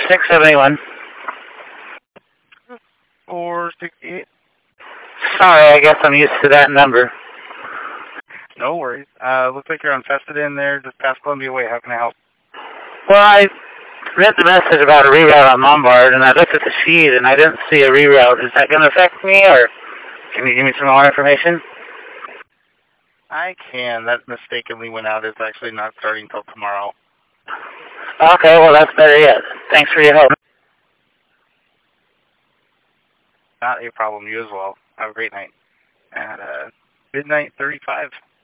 671. 468. Sorry, I guess I'm used to that number. No worries. Looks like you're on Fessenden in there, just past Columbia Way. How can I help? Well, I read the message about a reroute on Lombard, and I looked at the sheet, and I didn't see a reroute. Is that going to affect me, or can you give me some more information? I can. That mistakenly went out. It's actually not starting till tomorrow. Okay, well, that's better yet. Thanks for your help. Not a problem. You as well. Have a great night. At midnight 35.